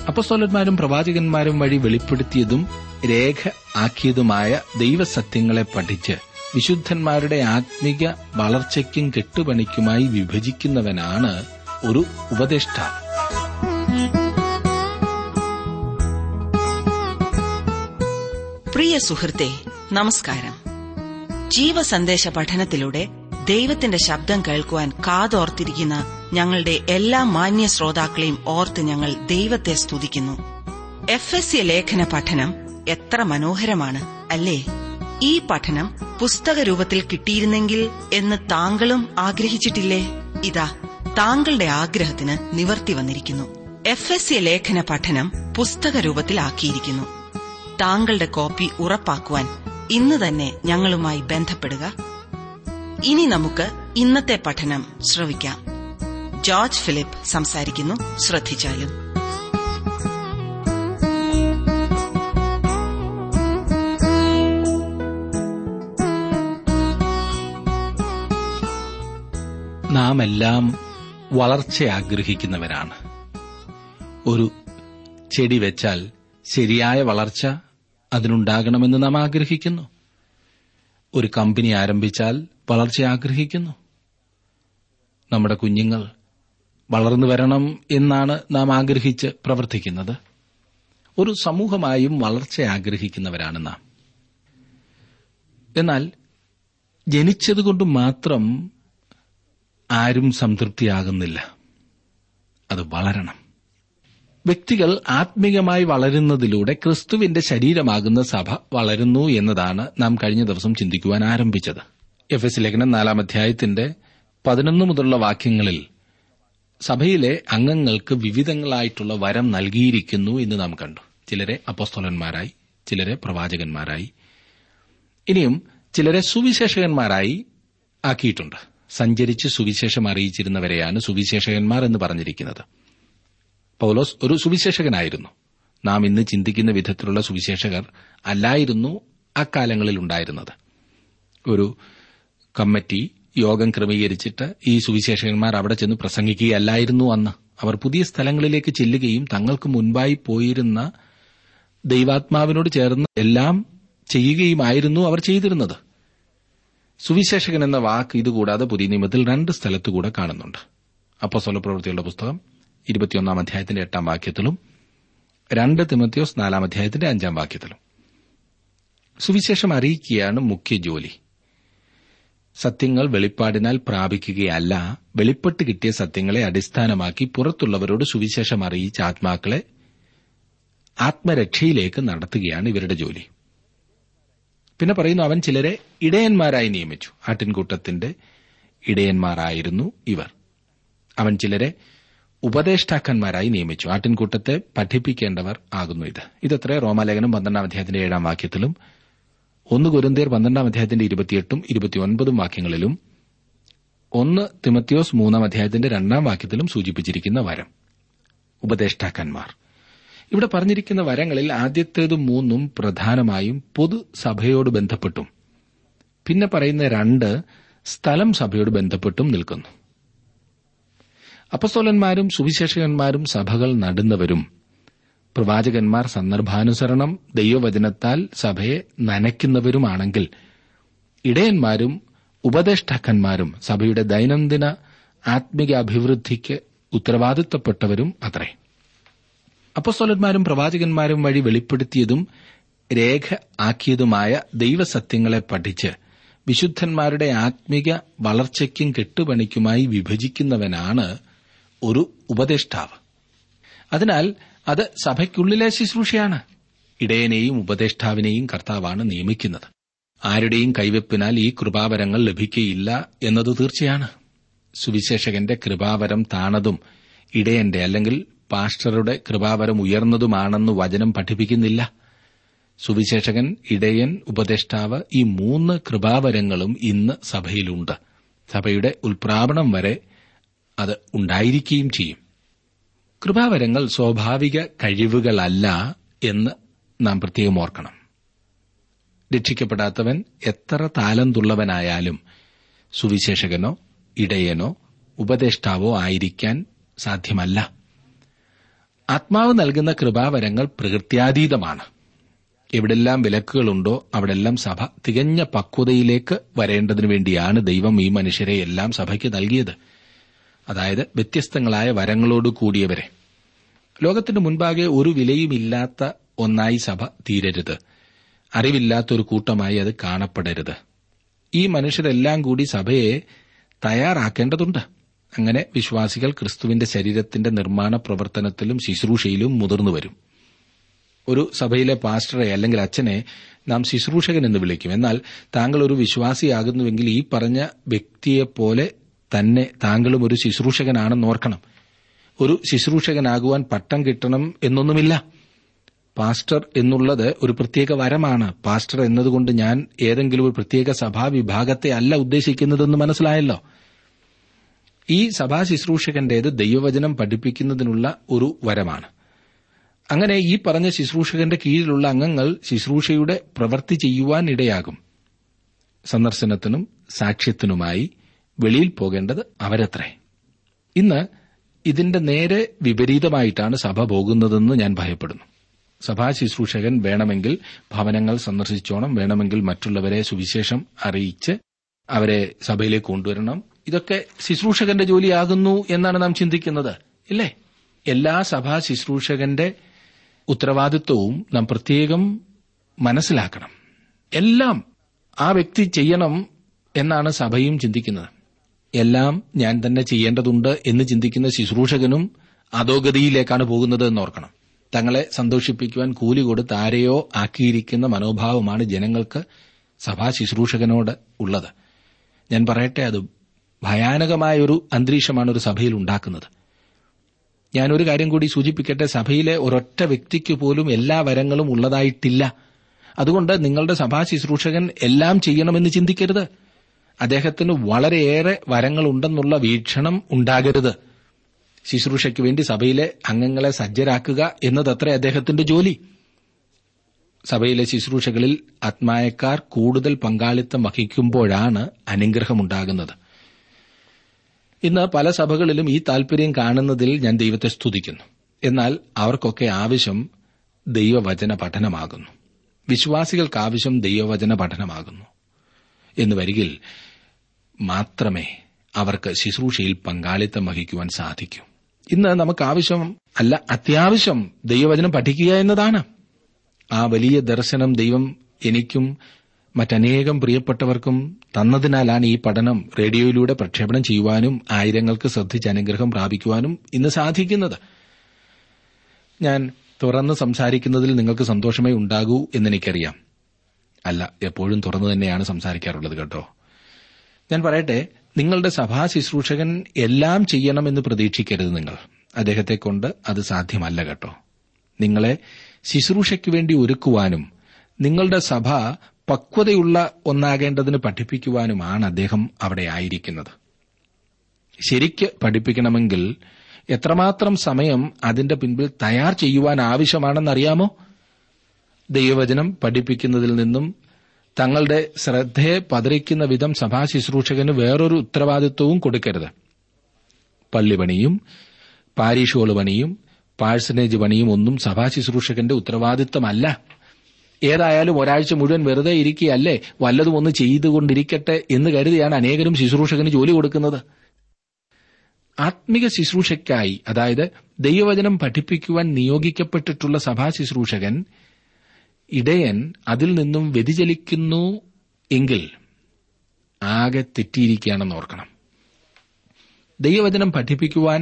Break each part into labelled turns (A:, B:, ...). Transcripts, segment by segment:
A: അപ്പോസ്തലന്മാരും പ്രവാചകന്മാരും വഴി വെളിപ്പെടുത്തിയതും രേഖ ആക്കിയതുമായ ദൈവസത്യങ്ങളെ പഠിച്ച് വിശുദ്ധന്മാരുടെ ആത്മിക വളർച്ചയ്ക്കും കെട്ടുപണിക്കുമായി വിഭജിക്കുന്നവനാണ് ഒരു ഉപദേഷ്ടാവ്.
B: പ്രിയ സുഹൃത്തേ, നമസ്കാരം. ജീവസന്ദേശ പഠനത്തിലൂടെ ദൈവത്തിന്റെ ശബ്ദം കേൾക്കുവാൻ കാതോർത്തിരിക്കുന്ന ഞങ്ങളുടെ എല്ലാ മാന്യ ശ്രോതാക്കളെയും ഓർത്ത് ഞങ്ങൾ ദൈവത്തെ സ്തുതിക്കുന്നു. എഫെസ്യ ലേഖന പഠനം എത്ര മനോഹരമാണ് അല്ലേ? ഈ പഠനം പുസ്തകരൂപത്തിൽ കിട്ടിയിരുന്നെങ്കിൽ എന്ന് താങ്കളും ആഗ്രഹിച്ചിട്ടില്ലേ? ഇതാ, താങ്കളുടെ ആഗ്രഹത്തിന് നിവർത്തി വന്നിരിക്കുന്നു. എഫെസ്യ ലേഖന പഠനം പുസ്തകരൂപത്തിലാക്കിയിരിക്കുന്നു. താങ്കളുടെ കോപ്പി ഉറപ്പാക്കുവാൻ ഇന്ന് തന്നെ ഞങ്ങളുമായി ബന്ധപ്പെടുക. ഇനി നമുക്ക് ഇന്നത്തെ പഠനം ശ്രവിക്കാം. ജോർജ് ഫിലിപ്പ് സംസാരിക്കുന്നു. ശ്രദ്ധിച്ചാലും.
A: നാം എല്ലാം വളർച്ച ആഗ്രഹിക്കുന്നവരാണ്. ഒരു ചെടി വെച്ചാൽ ശരിയായ വളർച്ച അതിനുണ്ടാകണമെന്ന് നാം ആഗ്രഹിക്കുന്നു. ഒരു കമ്പനി ആരംഭിച്ചാൽ വളർച്ച ആഗ്രഹിക്കുന്നു. നമ്മുടെ കുഞ്ഞുങ്ങൾ വളർന്നു വരണം എന്നാണ് നാം ആഗ്രഹിച്ച് പ്രവർത്തിക്കുന്നത്. ഒരു സമൂഹമായും വളർച്ച ആഗ്രഹിക്കുന്നവരാണ് നാം. എന്നാൽ ജനിച്ചതുകൊണ്ട് മാത്രം ആരും സംതൃപ്തിയാകുന്നില്ല. അത് വളരണം. വ്യക്തികൾ ആത്മീകമായി വളരുന്നതിലൂടെ ക്രിസ്തുവിന്റെ ശരീരമാകുന്ന സഭ വളരുന്നു എന്നതാണ് നാം കഴിഞ്ഞ ദിവസം ചിന്തിക്കുവാൻ ആരംഭിച്ചത്. എഫെസ്യ ലേഖനം 4 അധ്യായത്തിന്റെ 11 മുതലുള്ള വാക്യങ്ങളിൽ സഭയിലെ അംഗങ്ങൾക്ക് വിവിധങ്ങളായിട്ടുള്ള വരം നൽകിയിരിക്കുന്നു എന്ന് നാം കണ്ടു. ചിലരെ അപ്പോസ്തലന്മാരായി, ചിലരെ പ്രവാചകന്മാരായി, ഇനിയും ചിലരെ സുവിശേഷകന്മാരായി ആക്കിയിട്ടുണ്ട്. സഞ്ചരിച്ച് സുവിശേഷം അറിയിച്ചിരുന്നവരെയാണ് സുവിശേഷകന്മാർ എന്ന് പറഞ്ഞിരിക്കുന്നത്. പൌലോസ് ഒരു സുവിശേഷകനായിരുന്നു. നാം ഇന്ന് ചിന്തിക്കുന്ന വിധത്തിലുള്ള സുവിശേഷകർ അല്ലായിരുന്നു അക്കാലങ്ങളിൽ ഉണ്ടായിരുന്നത്. ഒരു കമ്മിറ്റി യോഗം ക്രമീകരിച്ചിട്ട് ഈ സുവിശേഷകന്മാർ അവിടെ ചെന്ന് പ്രസംഗിക്കുകയല്ലായിരുന്നു അന്ന്. അവർ പുതിയ സ്ഥലങ്ങളിലേക്ക് ചെല്ലുകയും തങ്ങൾക്ക് മുൻപായി പോയിരുന്ന ദൈവാത്മാവിനോട് ചേർന്ന് എല്ലാം ചെയ്യുകയുമായിരുന്നു അവർ ചെയ്തിരുന്നത്. സുവിശേഷകൻ എന്ന വാക്ക് ഇതുകൂടാതെ പുതിയ നിയമത്തിൽ 2 സ്ഥലത്തുകൂടെ കാണുന്നുണ്ട്. അപ്പോസ്തലപ്രവൃത്തികളുടെ പുസ്തകം 21 അധ്യായത്തിന്റെ 8 വാക്യത്തിലും 2 തിമോഥെയോസ് 4 അധ്യായത്തിന്റെ 5 വാക്യത്തിലും. സുവിശേഷം അറിയിക്കുകയാണ് മുഖ്യ ജോലി. സത്യങ്ങൾ വെളിപ്പാടിനാൽ പ്രാപിക്കുകയല്ല, വെളിപ്പെട്ട് കിട്ടിയ സത്യങ്ങളെ അടിസ്ഥാനമാക്കി പുറത്തുള്ളവരോട് സുവിശേഷം അറിയിച്ച ആത്മാക്കളെ ആത്മരക്ഷയിലേക്ക് നടത്തുകയാണ് ഇവരുടെ ജോലി. പിന്നെ പറയുന്നു, അവൻ ചിലരെ ഇടയന്മാരായി നിയമിച്ചു. ആട്ടിൻകൂട്ടത്തിന്റെ ഇടയന്മാരായിരുന്നു ഇവർ. അവൻ ചിലരെ ഉപദേഷ്ടാക്കന്മാരായി നിയമിച്ചു. ആട്ടിൻകൂട്ടത്തെ പഠിപ്പിക്കേണ്ടവർ ആകുന്നു ഇതത്രേ റോമാലേഖനം 12 അധ്യായത്തിന്റെ 7 വാക്യത്തിലും 1 കൊരിന്ത്യർ 12 അധ്യായത്തിന്റെ 28 29 വാക്യങ്ങളിലും 1 തിമോഥെയോസ് 3 അധ്യായത്തിന്റെ 2 വാക്യത്തിലും സൂചിപ്പിച്ചിരിക്കുന്ന വരം ഉപദേഷ്ടാക്കന്മാർ. ഇവിടെ പറഞ്ഞിരിക്കുന്ന വരങ്ങളിൽ ആദ്യത്തേതും 3 പ്രധാനമായും പൊതുസഭയോട് ബന്ധപ്പെട്ടും പിന്നെ പറയുന്ന 2 സ്ഥലം സഭയോട് ബന്ധപ്പെട്ടും നിൽക്കുന്നു. അപ്പോസ്തലന്മാരും സുവിശേഷകന്മാരും സഭകൾ നടുന്നവരും, പ്രവാചകന്മാർ സന്ദർഭാനുസരണം ദൈവവചനത്താൽ സഭയെ നനയ്ക്കുന്നവരുമാണെങ്കിൽ, ഇടയന്മാരും ഉപദേഷ്ടാക്കന്മാരും സഭയുടെ ദൈനംദിന ആത്മിക അഭിവൃദ്ധിക്ക് ഉത്തരവാദിത്തപ്പെട്ടവരും അത്രേ. അപ്പോസ്തലന്മാരും പ്രവാചകന്മാരും വഴി വെളിപ്പെടുത്തിയതും രേഖ ആക്കിയതുമായ ദൈവസത്യങ്ങളെ പഠിച്ച് വിശുദ്ധന്മാരുടെ ആത്മിക വളർച്ചയ്ക്കും കെട്ടുപണിക്കുമായി വിഭജിക്കുന്നവനാണ് ഒരു ഉപദേഷ്ടാവ്. അതിനാൽ അത് സഭയ്ക്കുള്ളിലെ ശുശ്രൂഷയാണ്. ഇടയനെയും ഉപദേഷ്ടാവിനെയും കർത്താവാണ് നിയമിക്കുന്നത്. ആരുടെയും കൈവെപ്പിനാൽ ഈ കൃപാവരങ്ങൾ ലഭിക്കയില്ല എന്നത് തീർച്ചയാണ്. സുവിശേഷകന്റെ കൃപാവരം താണതും ഇടയന്റെ അല്ലെങ്കിൽ പാസ്റ്ററുടെ കൃപാവരം ഉയർന്നതുമാണെന്ന് വചനം പഠിപ്പിക്കുന്നില്ല. സുവിശേഷകൻ, ഇടയൻ, ഉപദേഷ്ടാവ്, ഈ 3 കൃപാവരങ്ങളും ഇന്ന് സഭയിലുണ്ട്. സഭയുടെ ഉൽപ്രാപണം വരെ അത് ഉണ്ടായിരിക്കുകയും ചെയ്യും. കൃപാവരങ്ങൾ സ്വാഭാവിക കഴിവുകളല്ല എന്ന് നാം പ്രത്യേകം ഓർക്കണം. രക്ഷിക്കപ്പെടാത്തവൻ എത്ര താലന്തുള്ളവനായാലും ആത്മാവ് നൽകുന്ന കൃപാവരങ്ങൾ പ്രകൃത്യാതീതമാണ്. എവിടെല്ലാം വിലക്കുകളുണ്ടോ അവിടെല്ലാം സഭ തികഞ്ഞ പക്വതയിലേക്ക് വരേണ്ടതിനു വേണ്ടിയാണ് ദൈവം ഈ മനുഷ്യരെ എല്ലാം സഭയ്ക്ക് നൽകിയത്. അതായത് വ്യത്യസ്തങ്ങളായ വരങ്ങളോട് കൂടിയവരെ. ലോകത്തിന് മുൻപാകെ ഒരു വിലയുമില്ലാത്ത ഒന്നായി സഭ തീരരുത്. അറിവില്ലാത്തൊരു കൂട്ടമായി അത് കാണപ്പെടരുത്. ഈ മനുഷ്യരെല്ലാം കൂടി സഭയെ തയ്യാറാക്കേണ്ടതുണ്ട്. അങ്ങനെ വിശ്വാസികൾ ക്രിസ്തുവിന്റെ ശരീരത്തിന്റെ നിർമ്മാണ പ്രവർത്തനത്തിലും ശുശ്രൂഷയിലും മുതിർന്നുവരും. ഒരു സഭയിലെ പാസ്റ്ററെ അല്ലെങ്കിൽ അച്ഛനെ നാം ശുശ്രൂഷകൻ എന്ന് വിളിക്കും. എന്നാൽ താങ്കൾ ഒരു വിശ്വാസിയാകുന്നുവെങ്കിൽ ഈ പറഞ്ഞ വ്യക്തിയെപ്പോലെ തന്നെ താങ്കളും ഒരു ശുശ്രൂഷകനാണെന്ന് ഓർക്കണം. ഒരു ശുശ്രൂഷകനാകുവാൻ പട്ടം കിട്ടണം എന്നൊന്നുമില്ല. പാസ്റ്റർ എന്നുള്ളത് ഒരു പ്രത്യേക വരമാണ്. പാസ്റ്റർ എന്നതുകൊണ്ട് ഞാൻ ഏതെങ്കിലും ഒരു പ്രത്യേക സഭാവിഭാഗത്തെ അല്ല ഉദ്ദേശിക്കുന്നതെന്ന് മനസ്സിലായല്ലോ. ഈ സഭാ ശുശ്രൂഷകന്റേത് ദൈവവചനം പഠിപ്പിക്കുന്നതിനുള്ള ഒരു വരമാണ്. അങ്ങനെ ഈ പറഞ്ഞ ശുശ്രൂഷകന്റെ കീഴിലുള്ള അംഗങ്ങൾ ശുശ്രൂഷയുടെ പ്രവൃത്തി ചെയ്യുവാൻ ഇടയാകും. സന്ദർശനത്തിനും സാക്ഷ്യത്തിനുമായി വെളിയിൽ പോകേണ്ടത് അവരത്രേ. ഇന്ന് ഇതിന്റെ നേരെ വിപരീതമായിട്ടാണ് സഭ പോകുന്നതെന്ന് ഞാൻ ഭയപ്പെടുന്നു. സഭാ ശുശ്രൂഷകൻ വേണമെങ്കിൽ ഭവനങ്ങൾ സന്ദർശിച്ചോണം, വേണമെങ്കിൽ മറ്റുള്ളവരെ സുവിശേഷം അറിയിച്ച് അവരെ സഭയിലേക്ക് കൊണ്ടുവരണം. ഇതൊക്കെ ശുശ്രൂഷകന്റെ ജോലിയാകുന്നു എന്നാണ് നാം ചിന്തിക്കുന്നത്, ഇല്ലേ? എല്ലാ സഭാ ശുശ്രൂഷകന്റെ ഉത്തരവാദിത്വവും നാം പ്രത്യേകം മനസ്സിലാക്കണം. എല്ലാം ആ വ്യക്തി ചെയ്യണം എന്നാണ് സഭയും ചിന്തിക്കുന്നത്. എല്ലാം ഞാൻ തന്നെ ചെയ്യേണ്ടതുണ്ട് എന്ന് ചിന്തിക്കുന്ന ശുശ്രൂഷകനും അധോഗതിയിലേക്കാണ് പോകുന്നത് എന്നോർക്കണം. തങ്ങളെ സന്തോഷിപ്പിക്കുവാൻ കൂലി കൊടുത്ത് ആരെയോ ആക്കിയിരിക്കുന്ന മനോഭാവമാണ് ജനങ്ങൾക്ക് സഭാ ശുശ്രൂഷകനോട് ഉള്ളത്. ഞാൻ പറയട്ടെ, അത് ഭയാനകമായൊരു അന്തരീക്ഷമാണ് ഒരു സഭയിൽ ഉണ്ടാക്കുന്നത്. ഞാനൊരു കാര്യം കൂടി സൂചിപ്പിക്കട്ടെ. സഭയിലെ ഒരൊറ്റ വ്യക്തിക്ക് പോലും എല്ലാ വരങ്ങളും ഉള്ളതായിട്ടില്ല. അതുകൊണ്ട് നിങ്ങളുടെ സഭാ ശുശ്രൂഷകൻ എല്ലാം ചെയ്യണമെന്ന് ചിന്തിക്കരുത്. അദ്ദേഹത്തിന് വളരെയേറെ വരങ്ങളുണ്ടെന്നുള്ള വീക്ഷണം ഉണ്ടാകരുത്. ശുശ്രൂഷയ്ക്ക് വേണ്ടി സഭയിലെ അംഗങ്ങളെ സജ്ജരാക്കുക എന്നതത്രേ അദ്ദേഹത്തിന്റെ ജോലി. സഭയിലെ ശുശ്രൂഷകളിൽ ആത്മായക്കാർ കൂടുതൽ പങ്കാളിത്തം വഹിക്കുമ്പോഴാണ് അനുഗ്രഹമുണ്ടാകുന്നത്. ഇന്ന് പല സഭകളിലും ഈ താൽപര്യം കാണുന്നതിൽ ഞാൻ ദൈവത്തെ സ്തുതിക്കുന്നു. എന്നാൽ അവർക്കൊക്കെ ആവശ്യം ദൈവവചന പഠനമാകുന്നു. വിശ്വാസികൾക്ക് ആവശ്യം ദൈവവചന പഠനമാകുന്നു എന്ന് വരികിൽ മാത്രമേ അവർക്ക് ശുശ്രൂഷയിൽ പങ്കാളിത്തം വഹിക്കുവാൻ സാധിക്കൂ. ഇന്ന് നമുക്ക് ആവശ്യം അല്ല, അത്യാവശ്യം ദൈവവചനം പഠിക്കുക എന്നതാണ്. ആ വലിയ ദർശനം ദൈവം എനിക്കും മറ്റനേകം പ്രിയപ്പെട്ടവർക്കും തന്നതിനാലാണ് ഈ പഠനം റേഡിയോയിലൂടെ പ്രക്ഷേപണം ചെയ്യുവാനും ആയിരങ്ങൾക്ക് ശ്രദ്ധിച്ച് അനുഗ്രഹം പ്രാപിക്കുവാനും ഇന്ന് സാധിക്കുന്നത്. ഞാൻ തുറന്ന് സംസാരിക്കുന്നതിൽ നിങ്ങൾക്ക് സന്തോഷമേ ഉണ്ടാകൂ എന്നെനിക്കറിയാം. അല്ല, എപ്പോഴും തുറന്നു തന്നെയാണ് സംസാരിക്കാറുള്ളത് കേട്ടോ. ഞാൻ പറയട്ടെ, നിങ്ങളുടെ സഭാ ശുശ്രൂഷകൻ എല്ലാം ചെയ്യണമെന്ന് പ്രതീക്ഷിക്കരുത്. നിങ്ങൾ അദ്ദേഹത്തെക്കൊണ്ട് അത് സാധ്യമല്ല കേട്ടോ. നിങ്ങളെ ശുശ്രൂഷയ്ക്ക് വേണ്ടി ഒരുക്കുവാനും നിങ്ങളുടെ സഭ പക്വതയുള്ള ഒന്നാകേണ്ടതിന് പഠിപ്പിക്കുവാനുമാണ് അദ്ദേഹം അവിടെ ആയിരിക്കുന്നത്. ശരിക്ക് പഠിപ്പിക്കണമെങ്കിൽ എത്രമാത്രം സമയം അതിന്റെ പിൻപിൽ തയ്യാർ ചെയ്യുവാൻ ആവശ്യമാണെന്നറിയാമോ? ദൈവവചനം പഠിപ്പിക്കുന്നതിൽ നിന്നും തങ്ങളുടെ ശ്രദ്ധയെ പതറിക്കുന്ന വിധം സഭാ ശുശ്രൂഷകന് വേറൊരു ഉത്തരവാദിത്വവും കൊടുക്കരുത്. പള്ളിപണിയും പാരീഷോള് പണിയും പാഴ്സനേജ് പണിയും ഒന്നും സഭാ ശുശ്രൂഷകന്റെ ഉത്തരവാദിത്വമല്ല. ഏതായാലും ഒരാഴ്ച മുഴുവൻ വെറുതെ ഇരിക്കുകയല്ലേ, വല്ലതും ഒന്ന് ചെയ്തുകൊണ്ടിരിക്കട്ടെ എന്ന് കരുതിയാണ് അനേകരും ശുശ്രൂഷകന് ജോലി കൊടുക്കുന്നത്. ആത്മിക ശുശ്രൂഷയ്ക്കായി, അതായത് ദൈവവചനം പഠിപ്പിക്കുവാൻ നിയോഗിക്കപ്പെട്ടിട്ടുള്ള സഭാ ശുശ്രൂഷകൻ ഇടയൻ അതിൽ നിന്നും വ്യതിചലിക്കുന്നു എങ്കിൽ ആകെ തെറ്റിയിരിക്കുകയാണെന്ന് ഓർക്കണം. ദൈവവചനം പഠിപ്പിക്കുവാൻ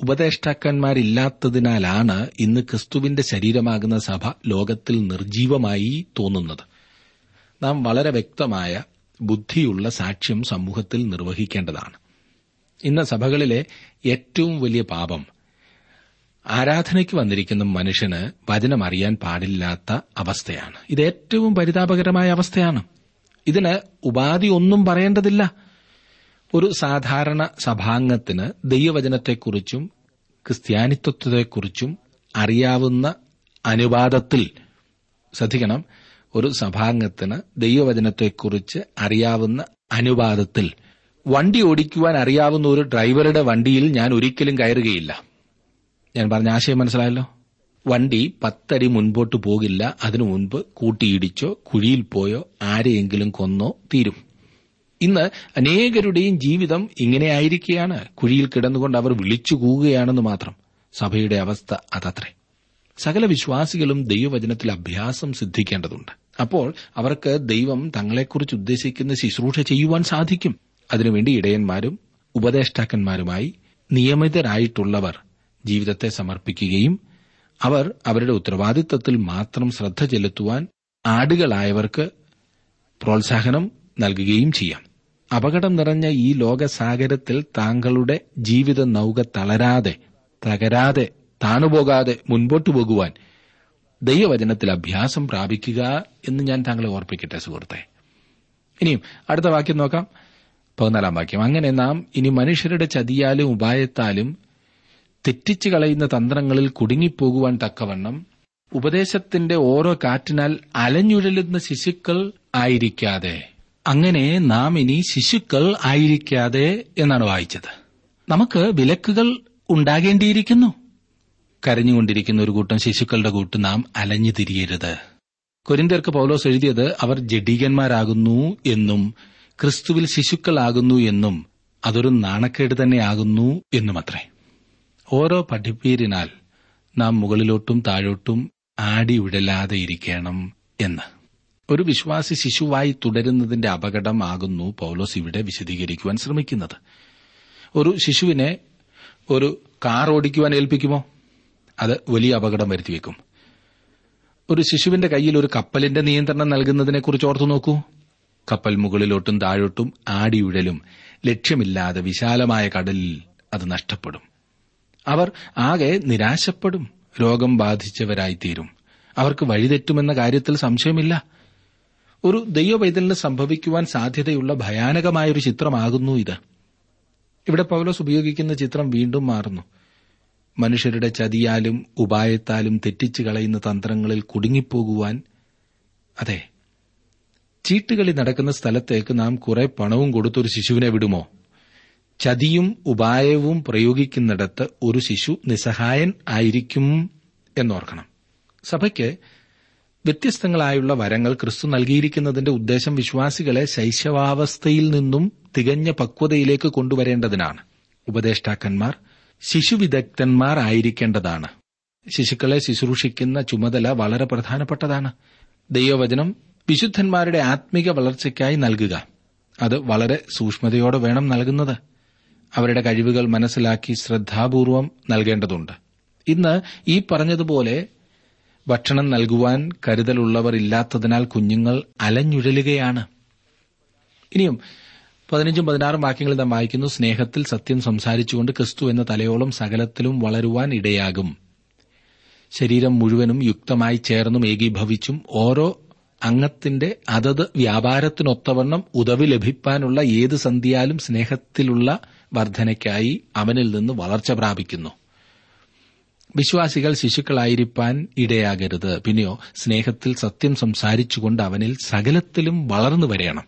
A: ഉപദേഷ്ടാക്കന്മാരില്ലാത്തതിനാലാണ് ഇന്ന് ക്രിസ്തുവിന്റെ ശരീരമാകുന്ന സഭ ലോകത്തിൽ നിർജീവമായി തോന്നുന്നത്. നാം വളരെ വ്യക്തമായ ബുദ്ധിയുള്ള സാക്ഷ്യം സമൂഹത്തിൽ നിർവഹിക്കേണ്ടതാണ്. ഇന്ന് സഭകളിലെ ഏറ്റവും വലിയ പാപം ആരാധനയ്ക്ക് വന്നിരിക്കുന്ന മനുഷ്യന് വചനം അറിയാൻ പാടില്ലാത്ത അവസ്ഥയാണ്. ഇത് ഏറ്റവും പരിതാപകരമായ അവസ്ഥയാണ്. ഇതിന് ഉപാധി ഒന്നും പറയേണ്ടതില്ല. ഒരു സാധാരണ സഭാംഗത്തിന് ദൈവവചനത്തെക്കുറിച്ചും ക്രിസ്ത്യാനിത്വത്തെക്കുറിച്ചും അറിയാവുന്ന അനുപാതത്തിൽ, ശ്രദ്ധിക്കണം, ഒരു സഭാംഗത്തിന് ദൈവവചനത്തെക്കുറിച്ച് അറിയാവുന്ന അനുപാതത്തിൽ വണ്ടി ഓടിക്കുവാൻ അറിയാവുന്ന ഒരു ഡ്രൈവറുടെ വണ്ടിയിൽ ഞാൻ ഒരിക്കലും കയറുകയില്ല. ഞാൻ പറഞ്ഞ ആശയം മനസ്സിലായല്ലോ. വണ്ടി 10 അടി മുൻപോട്ട് പോകില്ല, അതിനു മുൻപ് കൂട്ടിയിടിച്ചോ കുഴിയിൽ പോയോ ആരെയെങ്കിലും കൊന്നോ തീരും. ഇന്ന് അനേകരുടെയും ജീവിതം ഇങ്ങനെയായിരിക്കുകയാണ്. കുഴിയിൽ കിടന്നുകൊണ്ട് അവർ വിളിച്ചു കൂവുകയാണെന്ന് മാത്രം. സഭയുടെ അവസ്ഥ അതത്രേ. സകല വിശ്വാസികളും ദൈവവചനത്തിൽ അഭ്യാസം സിദ്ധിക്കേണ്ടതുണ്ട്. അപ്പോൾ അവർക്ക് ദൈവം തങ്ങളെക്കുറിച്ച് ഉദ്ദേശിക്കുന്ന ശുശ്രൂഷ ചെയ്യുവാൻ സാധിക്കും. അതിനുവേണ്ടി ഇടയന്മാരും ഉപദേഷ്ടാക്കന്മാരുമായി നിയമിതരായിട്ടുള്ളവർ ജീവിതത്തെ സമർപ്പിക്കുകയും അവർ അവരുടെ ഉത്തരവാദിത്തത്തിൽ മാത്രം ശ്രദ്ധ ചെലുത്തുവാൻ ആടുകളായവർക്ക് പ്രോത്സാഹനം നൽകുകയും ചെയ്യാം. അപകടം നിറഞ്ഞ ഈ ലോകസാഗരത്തിൽ താങ്കളുടെ ജീവിത നൌക തകരാതെ താണുപോകാതെ മുൻപോട്ടു പോകുവാൻ ദൈവവചനത്തിൽ അഭ്യാസം പ്രാപിക്കുക എന്ന് ഞാൻ താങ്കളെ ഓർപ്പിക്കട്ടെ സുഹൃത്തെ. ഇനിയും അടുത്ത വാക്യം നോക്കാം. 14 വാക്യം. അങ്ങനെ നാം ഇനി മനുഷ്യരുടെ ചതിയാലും ഉപായത്താലും തെറ്റിച്ചു കളയുന്ന തന്ത്രങ്ങളിൽ കുടുങ്ങിപ്പോകുവാൻ തക്കവണ്ണം ഉപദേശത്തിന്റെ ഓരോ കാറ്റിനാൽ അലഞ്ഞുഴലുന്ന ശിശുക്കൾ ആയിരിക്കാതെ, അങ്ങനെ നാം ഇനി ശിശുക്കൾ ആയിരിക്കാതെ എന്നാണ് വായിച്ചത്. നമുക്ക് വിലക്കുകൾ ഉണ്ടാകേണ്ടിയിരിക്കുന്നു. കരഞ്ഞുകൊണ്ടിരിക്കുന്ന ഒരു കൂട്ടം ശിശുക്കളുടെ കൂട്ട് നാം അലഞ്ഞു തിരിയരുത്. കൊരിന്ത്യർക്ക് പൗലോസ് എഴുതിയത് അവർ ജഡികന്മാരാകുന്നു എന്നും ക്രിസ്തുവിൽ ശിശുക്കളാകുന്നു എന്നും അതൊരു നാണക്കേട് തന്നെയാകുന്നു എന്നുമത്രേ. ഓരോ പഠിപ്പീരിനാൽ നാം മുകളിലോട്ടും താഴോട്ടും ആടി ഉഴലാതെ ഇരിക്കണം എന്ന്. ഒരു വിശ്വാസി ശിശുവായി തുടരുന്നതിന്റെ അപകടമാകുന്നു പൗലോസ് ഇവിടെ വിശദീകരിക്കുവാൻ ശ്രമിക്കുന്നത്. ഒരു ശിശുവിനെ ഒരു കാർ ഓടിക്കുവാൻ ഏൽപ്പിക്കുമോ? അത് വലിയ അപകടം വരുത്തിവെക്കും. ഒരു ശിശുവിന്റെ കയ്യിൽ ഒരു കപ്പലിന്റെ നിയന്ത്രണം നൽകുന്നതിനെക്കുറിച്ച് ഓർത്തു നോക്കൂ. കപ്പൽ മുകളിലോട്ടും താഴോട്ടും ആടിയുഴലും. ലക്ഷ്യമില്ലാതെ വിശാലമായ കടലിൽ അത് നഷ്ടപ്പെടും. അവർ ആകെ നിരാശപ്പെടും, രോഗം ബാധിച്ചവരായിത്തീരും. അവർക്ക് വഴിതെറ്റുമെന്ന കാര്യത്തിൽ സംശയമില്ല. ഒരു ദൈവപൈതലിന് സംഭവിക്കുവാൻ സാധ്യതയുള്ള ഭയാനകമായൊരു ചിത്രമാകുന്നു ഇത്. ഇവിടെ പൗലോസ് ഉപയോഗിക്കുന്ന ചിത്രം വീണ്ടും മാറുന്നു. മനുഷ്യരുടെ ചതിയാലും ഉപായത്താലും തെറ്റിച്ചു കളയുന്ന തന്ത്രങ്ങളിൽ കുടുങ്ങിപ്പോകുവാൻ. അതെ, ചീട്ടുകളി നടക്കുന്ന സ്ഥലത്തേക്ക് നാം കുറെ പണവും കൊടുത്തൊരു ശിശുവിനെ വിടുമോ? ചതിയും ഉപായവും പ്രയോഗിക്കുന്നിടത്ത് ഒരു ശിശു നിസ്സഹായൻ ആയിരിക്കും എന്നോർക്കണം. സഭയ്ക്ക് വ്യത്യസ്തങ്ങളായുള്ള വരങ്ങൾ ക്രിസ്തു നൽകിയിരിക്കുന്നതിന്റെ ഉദ്ദേശം വിശ്വാസികളെ ശൈശവാവസ്ഥയിൽ നിന്നും തികഞ്ഞ പക്വതയിലേക്ക് കൊണ്ടുവരേണ്ടതിനാണ്. ഉപദേഷ്ടാക്കന്മാർ ശിശുവിദഗ്ധന്മാർ ആയിരിക്കേണ്ടതാണ്. ശിശുക്കളെ ശുശ്രൂഷിക്കുന്ന ചുമതല വളരെ പ്രധാനപ്പെട്ടതാണ്. ദൈവവചനം വിശുദ്ധന്മാരുടെ ആത്മീക വളർച്ചയ്ക്കായി നൽകുക. അത് വളരെ സൂക്ഷ്മതയോടെ വേണം നൽകുന്നത്. അവരുടെ കഴിവുകൾ മനസ്സിലാക്കി ശ്രദ്ധാപൂർവം നൽകേണ്ടതുണ്ട്. ഇന്ന് ഈ പറഞ്ഞതുപോലെ ഭക്ഷണം നൽകുവാൻ കരുതലുള്ളവർ ഇല്ലാത്തതിനാൽ കുഞ്ഞുങ്ങൾ അലഞ്ഞുഴലുകയാണ്. ഇനിയും 15-16 വാക്യങ്ങളിൽ നാം വായിക്കുന്നു, സ്നേഹത്തിൽ സത്യം സംസാരിച്ചുകൊണ്ട് ക്രിസ്തു എന്ന തലയോളം സകലത്തിലും വളരുവാൻ ഇടയാകും. ശരീരം മുഴുവനും യുക്തമായി ചേർന്നും ഏകീഭവിച്ചും ഓരോ അംഗത്തിന്റെ അതത് വ്യാപാരത്തിനൊത്തവണ്ണം ഉദവി ലഭിപ്പാനുള്ള ഏത് സന്ധിയാലും സ്നേഹത്തിലുള്ള വർധനയ്ക്കായി അവനിൽ നിന്ന് വളർച്ച പ്രാപിക്കുന്നു. വിശ്വാസികൾ ശിശുക്കളായിരിക്കാൻ ഇടയാകരുത്. പിന്നെയോ സ്നേഹത്തിൽ സത്യം സംസാരിച്ചുകൊണ്ട് അവനിൽ സകലത്തിലും വളർന്നു വരേണം.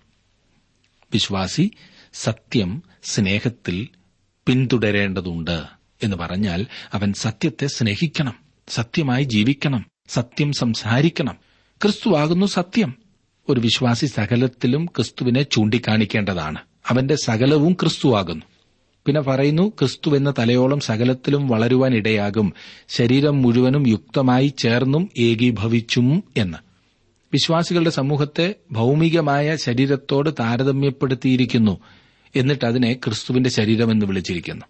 A: വിശ്വാസി സത്യം സ്നേഹത്തിൽ പിന്തുടരേണ്ടതുണ്ട് എന്ന് പറഞ്ഞാൽ അവൻ സത്യത്തെ സ്നേഹിക്കണം, സത്യമായി ജീവിക്കണം, സത്യം സംസാരിക്കണം. ക്രിസ്തുവാകുന്നു സത്യം. ഒരു വിശ്വാസി സകലത്തിലും ക്രിസ്തുവിനെ ചൂണ്ടിക്കാണിക്കേണ്ടതാണ്. അവന്റെ സകലവും ക്രിസ്തുവാകുന്നു. പിന്നെ പറയുന്നു, ക്രിസ്തു എന്ന തലയോളം സകലത്തിലും വളരുവാൻ ഇടയാകും, ശരീരം മുഴുവനും യുക്തമായി ചേർന്നും ഏകീഭവിച്ചും എന്ന്. വിശ്വാസികളുടെ സമൂഹത്തെ ഭൌമികമായ ശരീരത്തോട് താരതമ്യപ്പെടുത്തിയിരിക്കുന്നു. എന്നിട്ട് അതിനെ ക്രിസ്തുവിന്റെ ശരീരമെന്ന് വിളിച്ചിരിക്കുന്നു.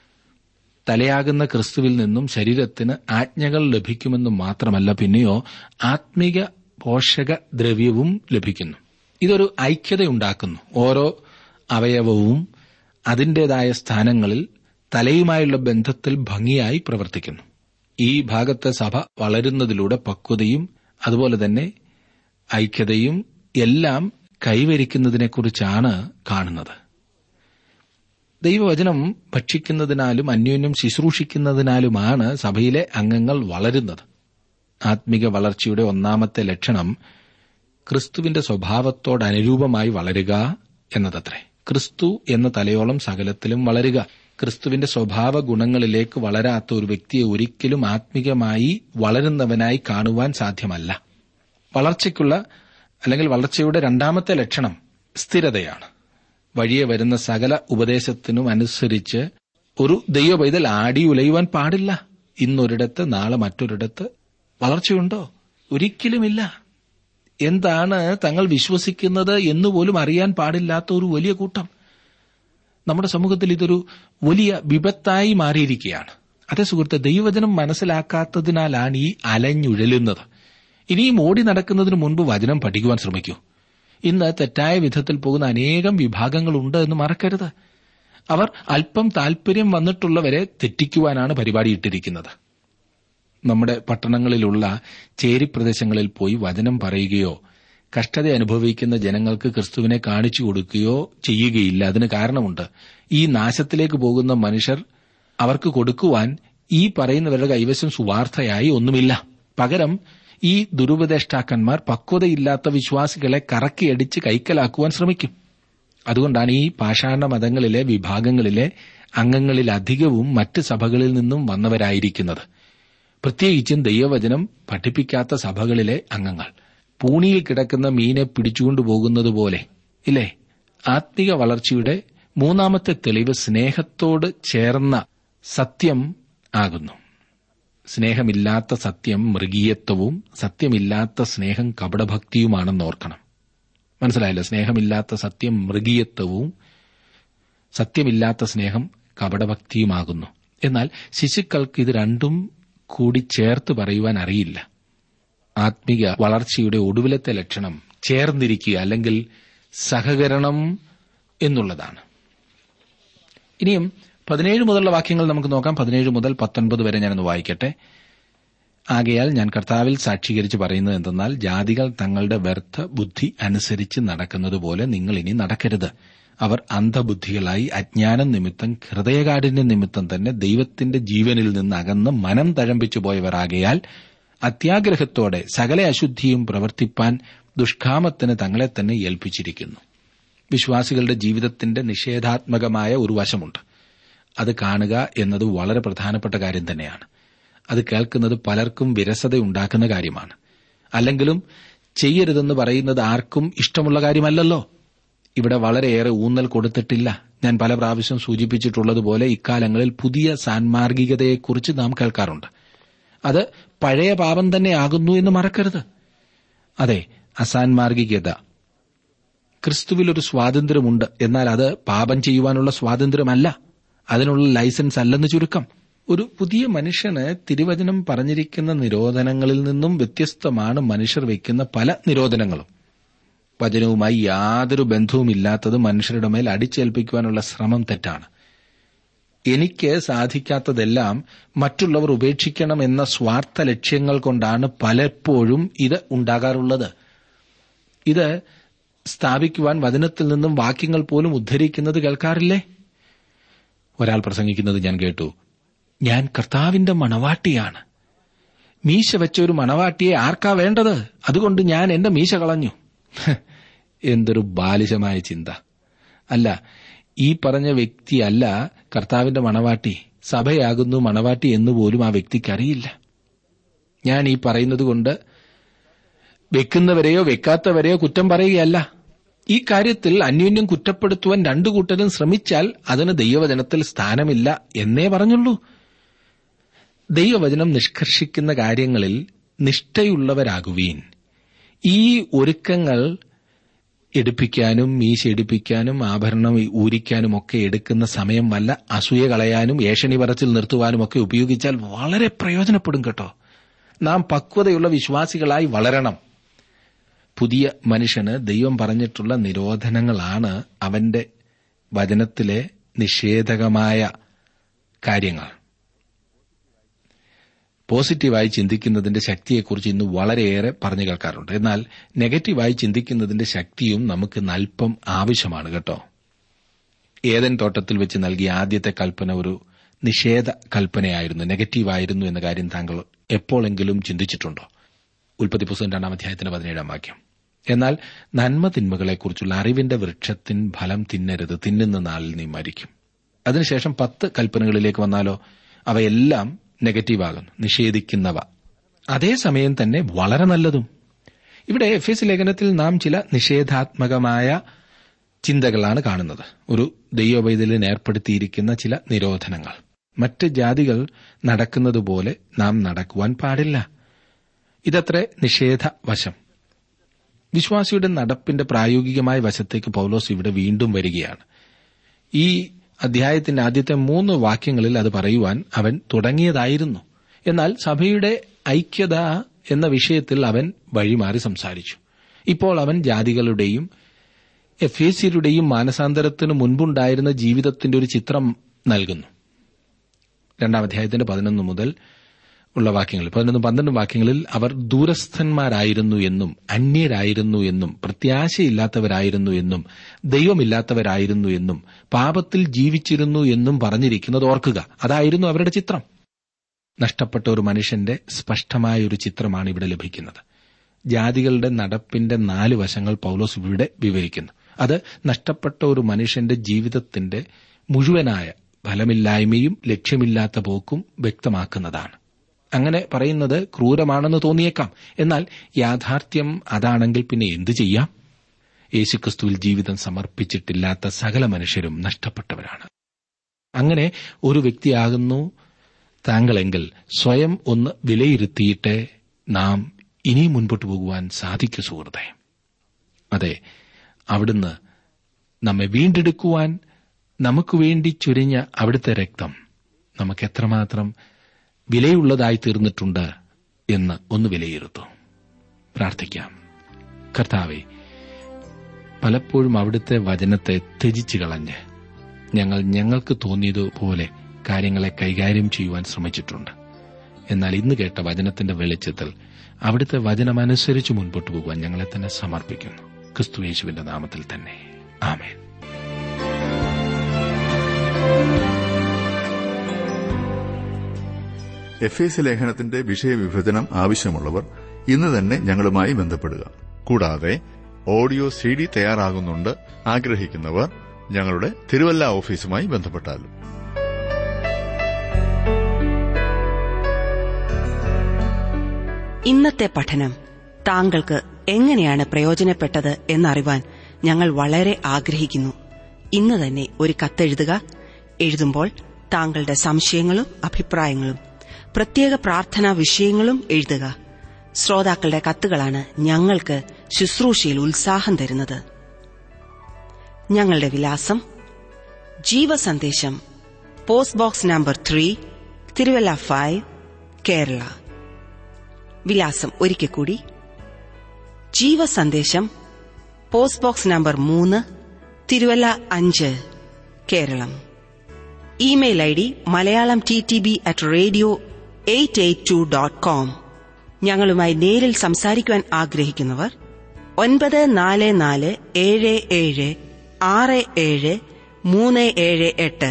A: തലയാകുന്ന ക്രിസ്തുവിൽ നിന്നും ശരീരത്തിന് ആജ്ഞകൾ ലഭിക്കുമെന്ന് മാത്രമല്ല, പിന്നെയോ ആത്മീക പോഷകദ്രവ്യവും ലഭിക്കുന്നു. ഇതൊരു ഐക്യതയുണ്ടാക്കുന്നു. ഓരോ അവയവവും അതിന്റേതായ സ്ഥാനങ്ങളിൽ തലയുമായുള്ള ബന്ധത്തിൽ ഭംഗിയായി പ്രവർത്തിക്കുന്നു. ഈ ഭാഗത്തെ സഭ വളരുന്നതിലൂടെ പക്വതയും അതുപോലെ തന്നെ ഐക്യതയും എല്ലാം കൈവരിക്കുന്നതിനെക്കുറിച്ചാണ് കാണുന്നത്. ദൈവവചനം ഭക്ഷിക്കുന്നതിനാലും അന്യോന്യം ശുശ്രൂഷിക്കുന്നതിനാലുമാണ് സഭയിലെ അംഗങ്ങൾ വളരുന്നത്. ആത്മീക വളർച്ചയുടെ ഒന്നാമത്തെ ലക്ഷണം ക്രിസ്തുവിന്റെ സ്വഭാവത്തോടനുരൂപമായി വളരുക എന്നതത്രേ. ക്രിസ്തു എന്ന തലയോളം സകലത്തിലും വളരുക. ക്രിസ്തുവിന്റെ സ്വഭാവ ഗുണങ്ങളിലേക്ക് വളരാത്ത ഒരു വ്യക്തിയെ ഒരിക്കലും ആത്മീകമായി വളരുന്നവനായി കാണുവാൻ സാധ്യമല്ല. വളർച്ചയുടെ രണ്ടാമത്തെ ലക്ഷണം സ്ഥിരതയാണ്. വഴിയെ വരുന്ന സകല ഉപദേശത്തിനും അനുസരിച്ച് ഒരു ദൈവപൈതൽ ആടി ഉലയുവാൻ പാടില്ല. ഇന്നൊരിടത്ത് നാളെ മറ്റൊരിടത്ത്. വളർച്ചയുണ്ടോ? ഒരിക്കലുമില്ല. എന്താണ് തങ്ങൾ വിശ്വസിക്കുന്നത് എന്നുപോലും അറിയാൻ പാടില്ലാത്ത ഒരു വലിയ കൂട്ടം നമ്മുടെ സമൂഹത്തിൽ ഇതൊരു വലിയ വിപത്തായി മാറിയിരിക്കുകയാണ്. അതേ സുഹൃത്തെ, ദൈവവചനം മനസ്സിലാക്കാത്തതിനാലാണ് ഈ അലഞ്ഞുഴലുന്നത്. ഇനിയും ഓടി നടക്കുന്നതിന് മുൻപ് വചനം പഠിക്കുവാൻ ശ്രമിക്കൂ. ഇന്ന് തെറ്റായ വിധത്തിൽ പോകുന്ന അനേകം വിഭാഗങ്ങളുണ്ട് എന്ന് മറക്കരുത്. അവർ അല്പം താൽപര്യം വന്നിട്ടുള്ളവരെ തെറ്റിക്കുവാനാണ് പരിപാടിയിട്ടിരിക്കുന്നത്. നമ്മുടെ പട്ടണങ്ങളിലുള്ള ചേരിപ്രദേശങ്ങളിൽ പോയി വചനം പറയുകയോ കഷ്ടത അനുഭവിക്കുന്ന ജനങ്ങൾക്ക് ക്രിസ്തുവിനെ കാണിച്ചു കൊടുക്കുകയോ ചെയ്യുകയില്ല. അതിന് കാരണമുണ്ട്. ഈ നാശത്തിലേക്ക് പോകുന്ന മനുഷ്യർ അവർക്ക് കൊടുക്കുവാൻ ഈ പറയുന്നവരുടെ കൈവശം സുവാർത്തയായി ഒന്നുമില്ല. പകരം ഈ ദുരുപദേഷ്ടാക്കന്മാർ പക്വതയില്ലാത്ത വിശ്വാസികളെ കറക്കിയടിച്ച് കൈക്കലാക്കുവാൻ ശ്രമിക്കും. അതുകൊണ്ടാണ് ഈ പാഷാണ മതങ്ങളിലെ വിഭാഗങ്ങളിലെ അംഗങ്ങളിലധികവും മറ്റ് സഭകളിൽ നിന്നും വന്നവരായിരിക്കുന്നത്. പ്രത്യേകിച്ചും ദൈവവചനം പഠിപ്പിക്കാത്ത സഭകളിലെ അംഗങ്ങൾ പൂണിയിൽ കിടക്കുന്ന മീനെ പിടിച്ചുകൊണ്ടുപോകുന്നതുപോലെ ഇല്ലേ? ആത്മീക വളർച്ചയുടെ മൂന്നാമത്തെ തെളിവ് സ്നേഹത്തോട് ചേർന്ന സത്യം ആകുന്നു. സ്നേഹമില്ലാത്ത സത്യം മൃഗീയത്വവും സത്യമില്ലാത്ത സ്നേഹം കപടഭക്തിയുമാണെന്ന് ഓർക്കണം. മനസ്സിലായല്ലോ? സ്നേഹമില്ലാത്ത സത്യം മൃഗീയത്വവും സത്യമില്ലാത്ത സ്നേഹം കപടഭക്തിയുമാകുന്നു. എന്നാൽ ശിശുക്കൾക്ക് ഇത് രണ്ടും കൂടി ചേർത്ത് പറയുവാൻ അറിയില്ല. ആത്മീക വളർച്ചയുടെ ഒടുവിലത്തെ ലക്ഷണം ചേർന്നിരിക്കുക അല്ലെങ്കിൽ സഹകരണം എന്നുള്ളതാണ്. ഇനിയും 17 മുതലുള്ള വാക്യങ്ങൾ നമുക്ക് നോക്കാം. 17 മുതൽ 19 വരെ ഞാനൊന്ന് വായിക്കട്ടെ. ആകയാൽ ഞാൻ കർത്താവിൽ സാക്ഷീകരിച്ച് പറയുന്നത് എന്തെന്നാൽ, ജാതികൾ തങ്ങളുടെ വ്യർത്ഥ ബുദ്ധി അനുസരിച്ച് നടക്കുന്നതുപോലെ നിങ്ങൾ ഇനി നടക്കരുത്. അവർ അന്ധബുദ്ധികളായി അജ്ഞാനം നിമിത്തം ഹൃദയകാഠിന്യ നിമിത്തം തന്നെ ദൈവത്തിന്റെ ജീവനിൽ നിന്ന് അകന്ന് മനം തഴമ്പിച്ചു പോയവരാകയാൽ അത്യാഗ്രഹത്തോടെ സകല അശുദ്ധിയും പ്രവർത്തിപ്പാൻ ദുഷ്കാമത്തിന് തങ്ങളെ തന്നെ ഏൽപ്പിച്ചിരിക്കുന്നു. വിശ്വാസികളുടെ ജീവിതത്തിന്റെ നിഷേധാത്മകമായ ഒരു വശമുണ്ട്. അത് കാണുക എന്നത് വളരെ പ്രധാനപ്പെട്ട കാര്യം തന്നെയാണ്. അത് കേൾക്കുന്നത് പലർക്കും വിരസതയുണ്ടാക്കുന്ന കാര്യമാണ്. അല്ലെങ്കിലും ചെയ്യരുതെന്ന് പറയുന്നത് ആർക്കും ഇഷ്ടമുള്ള കാര്യമല്ലല്ലോ. ഇവിടെ വളരെയേറെ ഊന്നൽ കൊടുത്തിട്ടില്ല. ഞാൻ പല പ്രാവശ്യം സൂചിപ്പിച്ചിട്ടുള്ളതുപോലെ ഇക്കാലങ്ങളിൽ പുതിയ സാൻമാർഗികതയെക്കുറിച്ച് നാം കേൾക്കാറുണ്ട്. അത് പഴയ പാപം തന്നെയാകുന്നു എന്ന് മറക്കരുത്. അതെ, അസാൻമാർഗികത. ക്രിസ്തുവിലൊരു സ്വാതന്ത്ര്യമുണ്ട്, എന്നാൽ അത് പാപം ചെയ്യുവാനുള്ള സ്വാതന്ത്ര്യമല്ല, അതിനുള്ള ലൈസൻസ് അല്ലെന്ന് ചുരുക്കം. ഒരു പുതിയ മനുഷ്യന് തിരുവചനം പറഞ്ഞിരിക്കുന്ന നിരോധനങ്ങളിൽ നിന്നും വ്യത്യസ്തമാണ് മനുഷ്യർ വയ്ക്കുന്ന പല നിരോധനങ്ങളും. വചനവുമായി യാതൊരു ബന്ധവുമില്ലാത്തത് മനുഷ്യരുടെ മേൽ അടിച്ചേൽപ്പിക്കുവാനുള്ള ശ്രമം തെറ്റാണ്. എനിക്ക് സാധിക്കാത്തതെല്ലാം മറ്റുള്ളവർ ഉപേക്ഷിക്കണമെന്ന സ്വാർത്ഥ ലക്ഷ്യങ്ങൾ കൊണ്ടാണ് പലപ്പോഴും ഇത് ഉണ്ടാകാറുള്ളത്. ഇത് സ്ഥാപിക്കുവാൻ വചനത്തിൽ നിന്നും വാക്യങ്ങൾ പോലും ഉദ്ധരിക്കുന്നത് കേൾക്കാറില്ലേ? ഒരാൾ പ്രസംഗിക്കുന്നത് ഞാൻ കേട്ടു. ഞാൻ കർത്താവിന്റെ മണവാട്ടിയാണ്. മീശ വെച്ച ഒരു മണവാട്ടിയെ ആർക്കാ വേണ്ടത്? അതുകൊണ്ട് ഞാൻ എന്റെ മീശ കളഞ്ഞു. എന്തൊരു ബാലിശമായ ചിന്ത! അല്ല, ഈ പറഞ്ഞ വ്യക്തിയല്ല കർത്താവിന്റെ മണവാട്ടി. സഭയാകുന്നു മണവാട്ടി എന്നുപോലും ആ വ്യക്തിക്കറിയില്ല. ഞാൻ ഈ പറയുന്നത് കൊണ്ട് വെക്കുന്നവരെയോ വെക്കാത്തവരെയോ കുറ്റം പറയുകയല്ല. ഈ കാര്യത്തിൽ അന്യോന്യം കുറ്റപ്പെടുത്തുവാൻ രണ്ടു കൂട്ടരും ശ്രമിച്ചാൽ അതിന് ദൈവവചനത്തിൽ സ്ഥാനമില്ല എന്നേ പറഞ്ഞുള്ളൂ. ദൈവവചനം നിഷ്കർഷിക്കുന്ന കാര്യങ്ങളിൽ നിഷ്ഠയുള്ളവരാകുവീൻ. ഈ ഒരുക്കങ്ങൾ എടുപ്പിക്കാനും മീശ എടുപ്പിക്കാനും ആഭരണം ഊരിക്കാനും ഒക്കെ എടുക്കുന്ന സമയം വല്ല അസൂയ കളയാനും ഏഷണി പറച്ചിൽ നിർത്തുവാനും ഒക്കെ ഉപയോഗിച്ചാൽ വളരെ പ്രയോജനപ്പെടും കേട്ടോ. നാം പക്വതയുള്ള വിശ്വാസികളായി വളരണം. പുതിയ മനുഷ്യന് ദൈവം പറഞ്ഞിട്ടുള്ള നിരോധനങ്ങളാണ് അവന്റെ വചനത്തിലെ നിഷേധകമായ കാര്യങ്ങൾ. പോസിറ്റീവായി ചിന്തിക്കുന്നതിന്റെ ശക്തിയെക്കുറിച്ച് ഇന്ന് വളരെയേറെ പറഞ്ഞു കേൾക്കാറുണ്ട്. എന്നാൽ നെഗറ്റീവായി ചിന്തിക്കുന്നതിന്റെ ശക്തിയും നമുക്ക് അല്പം ആവശ്യമാണ് കേട്ടോ. ഏദൻ തോട്ടത്തിൽ വെച്ച് നൽകിയ ആദ്യത്തെ കൽപ്പന ഒരു നിഷേധ കൽപ്പനയായിരുന്നു, നെഗറ്റീവായിരുന്നു എന്ന കാര്യം താങ്കൾ എപ്പോഴെങ്കിലും ചിന്തിച്ചിട്ടുണ്ടോ? ഉൽപ്പത്തി പുസ്തകം 2-ാം അധ്യായത്തിന്റെ 17-ാം വാക്യം. എന്നാൽ നന്മ തിന്മകളെക്കുറിച്ചുള്ള അറിവിന്റെ വൃക്ഷത്തിൻ ഫലം തിന്നരുത്, തിന്നുന്ന നാളിൽ നീ മരിക്കും. അതിനുശേഷം 10 കൽപ്പനകളിലേക്ക് വന്നാലോ, അവയെല്ലാം നെഗറ്റീവാകുന്നു, നിഷേധിക്കുന്നവ. അതേസമയം തന്നെ വളരെ നല്ലതും. ഇവിടെ എഫേസ്യ ലേഖനത്തിൽ നാം ചില നിഷേധാത്മകമായ ചിന്തകളാണ് കാണുന്നത്. ഒരു ദൈവവൈതലിന് ഏർപ്പെടുത്തിയിരിക്കുന്ന ചില നിരോധനങ്ങൾ. മറ്റ് ജാതികൾ നടക്കുന്നതുപോലെ നാം നടക്കുവാൻ പാടില്ല. ഇതത്രേ നിഷേധ വശം. വിശ്വാസിയുടെ നടപ്പിന്റെ പ്രായോഗികമായ വശത്തേക്ക് പൗലോസ് ഇവിടെ വീണ്ടും വരികയാണ്. ഈ അധ്യായത്തിന്റെ ആദ്യത്തെ 3 വാക്യങ്ങളിൽ അത് പറയുവാൻ അവൻ തുടങ്ങിയതായിരുന്നു. എന്നാൽ സഭയുടെ ഐക്യത എന്ന വിഷയത്തിൽ അവൻ വഴിമാറി സംസാരിച്ചു. ഇപ്പോൾ അവൻ ജാതികളുടെയും എഫേസ്യരുടെയും മാനസാന്തരത്തിനു മുൻപുണ്ടായിരുന്ന ജീവിതത്തിന്റെ ഒരു ചിത്രം നൽകുന്നു. 2-ാം അധ്യായത്തിന്റെ 11 മുതൽ ഉള്ള വാക്യങ്ങളിൽ, 11-12 വാക്യങ്ങളിൽ അവർ ദൂരസ്ഥന്മാരായിരുന്നു എന്നും അന്യരായിരുന്നു എന്നും പ്രത്യാശയില്ലാത്തവരായിരുന്നു എന്നും ദൈവമില്ലാത്തവരായിരുന്നു എന്നും പാപത്തിൽ ജീവിച്ചിരുന്നു എന്നും പറഞ്ഞിരിക്കുന്നത് ഓർക്കുക. അതായിരുന്നു അവരുടെ ചിത്രം. നഷ്ടപ്പെട്ട ഒരു മനുഷ്യന്റെ സ്പഷ്ടമായൊരു ചിത്രമാണ് ഇവിടെ ലഭിക്കുന്നത്. ജാതികളുടെ നടപ്പിന്റെ 4 വശങ്ങൾ പൗലോസ് ഇവിടെ വിവരിക്കുന്നു. അത് നഷ്ടപ്പെട്ട ഒരു മനുഷ്യന്റെ ജീവിതത്തിന്റെ മുഴുവനായ ഫലമില്ലായ്മയും ലക്ഷ്യമില്ലാത്ത പോക്കും വ്യക്തമാക്കുന്നതാണ്. അങ്ങനെ പറയുന്നത് ക്രൂരമാണെന്ന് തോന്നിയേക്കാം. എന്നാൽ യാഥാർത്ഥ്യം അതാണെങ്കിൽ പിന്നെ എന്തു ചെയ്യാം? യേശുക്രിസ്തുവിൽ ജീവിതം സമർപ്പിച്ചിട്ടില്ലാത്ത സകല മനുഷ്യരും നഷ്ടപ്പെട്ടവരാണ്. അങ്ങനെ ഒരു വ്യക്തിയാകുന്നു താങ്കളെങ്കിൽ സ്വയം ഒന്ന് വിലയിരുത്തിയിട്ട് നാം ഇനിയും മുൻപോട്ട് പോകുവാൻ സാധിക്കൂ സുഹൃത്തേ. അതെ, അവിടുന്ന് നമ്മെ വീണ്ടെടുക്കുവാൻ നമുക്ക് വേണ്ടി ചൊരിഞ്ഞ അവിടുത്തെ രക്തം നമുക്ക് എത്രമാത്രം വിലയുള്ളതായി തീർന്നിട്ടുണ്ട് എന്ന് ഒന്ന് വിലയിരുത്തൂ. പ്രാർത്ഥിക്കാം. കർത്താവേ, പലപ്പോഴും അവിടുത്തെ വചനത്തെ ത്യജിച്ചു കളഞ്ഞ് ഞങ്ങൾക്ക് തോന്നിയതുപോലെ കാര്യങ്ങളെ കൈകാര്യം ചെയ്യുവാൻ ശ്രമിച്ചിട്ടുണ്ട്. എന്നാൽ ഇന്ന് കേട്ട വചനത്തിന്റെ വെളിച്ചത്തിൽ അവിടുത്തെ വചനമനുസരിച്ച് മുൻപോട്ട് പോകുവാൻ ഞങ്ങളെ തന്നെ സമർപ്പിക്കുന്നു. ക്രിസ്തുയേശുവിന്റെ നാമത്തിൽ തന്നെ, ആമേൻ.
C: എഫേസ്യ ലേഖനത്തിന്റെ വിഷയവിഭജനം ആവശ്യമുള്ളവർ ഇന്ന് തന്നെ ഞങ്ങളുമായി ബന്ധപ്പെടുക. കൂടാതെ ഓഡിയോ CD തയ്യാറാകുന്നുണ്ട് ആഗ്രഹിക്കുന്നവർ ഞങ്ങളുടെ തിരുവല്ല ഓഫീസുമായി ബന്ധപ്പെട്ടാലും.
B: ഇന്നത്തെ പഠനം താങ്കൾക്ക് എങ്ങനെയാണ് പ്രയോജനപ്പെട്ടത് എന്നറിവാൻ ഞങ്ങൾ വളരെ ആഗ്രഹിക്കുന്നു. ഇന്ന് തന്നെ ഒരു കത്തെഴുതുക. എഴുതുമ്പോൾ താങ്കളുടെ സംശയങ്ങളും അഭിപ്രായങ്ങളും പ്രത്യേക പ്രാർത്ഥനാ വിഷയങ്ങളും എഴുതുക. ശ്രോതാക്കളുടെ കത്തുകളാണ് ഞങ്ങൾക്ക് ശുശ്രൂഷയിൽ ഉത്സാഹം തരുന്നത്. ഞങ്ങളുടെ വിലാസം: ജീവസന്ദേശം, post box number 3, Thiruvalla 5, Kerala. വിലാസം ഒരിക്കൽ കൂടി: ജീവസന്ദേശം, post box number 3, Thiruvalla 5, Keralam. Email ID malayalamttb@radio882.com. ഞങ്ങളുമായി നേരിൽ സംസാരിക്കുവാൻ ആഗ്രഹിക്കുന്നവർ 9447776738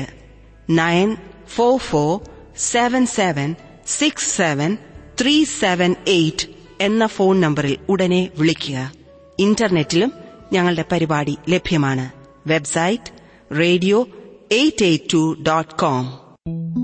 B: 9447767378 എന്ന ഫോൺ നമ്പറിൽ ഉടനെ വിളിക്കുക. ഇന്റർനെറ്റിലും ഞങ്ങളുടെ പരിപാടി ലഭ്യമാണ്. Website radio882.com.